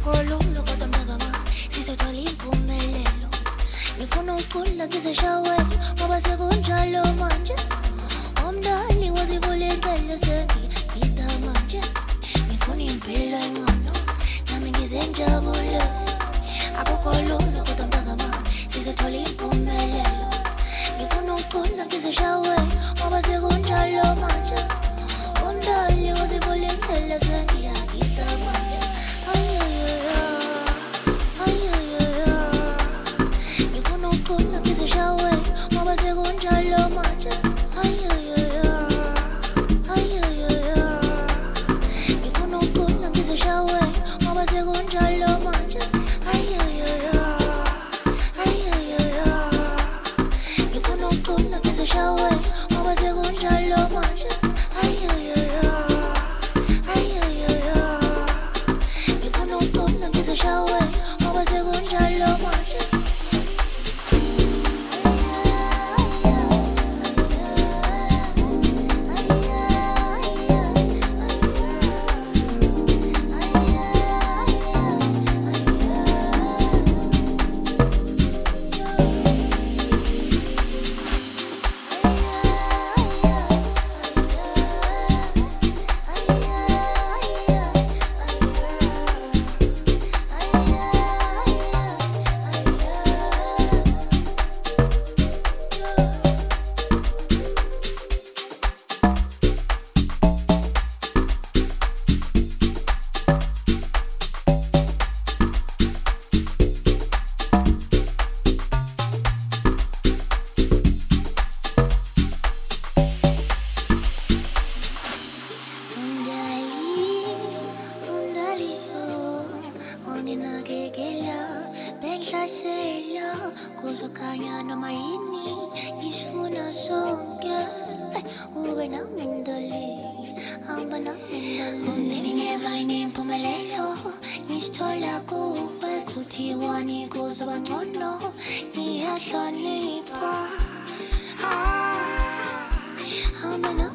Kololo kodwa mntaka ma sizothola impumelelo. Ngifuna ukucula ngizeshawe ngoba sekunjalo manje. Umdali wazivula indlela sengiyita manje. Ngifuna impilo engcono nami ngizenjabule. Akukho lula kodwa mntaka ma sizothola impumelelo. Ngifuna ukucula ngizeshawe ngoba sekunjalo manje. Umdali wazivula indlela sengiyita manje. Ngifuna ukucula ngizeshawe ngoba sekunjalo manje. Ngifuna ukucula ngizeshawe ngoba sekunjalo manje. Ngifuna ukucula ngizeshawe ngoba sekunjalo manje. Ngifuna ukucula ngizeshawe ngoba sekunjalo manje. Nginakekela bengihlahlela kuzokhanya noma yini ngisifuna sonke ube nami ndoli hamba nami ndoli umndeni ngemali nempumelelo ngisithola kuwe kuthiwa nikuzoba ngcono ngiyahlonipha hamba nami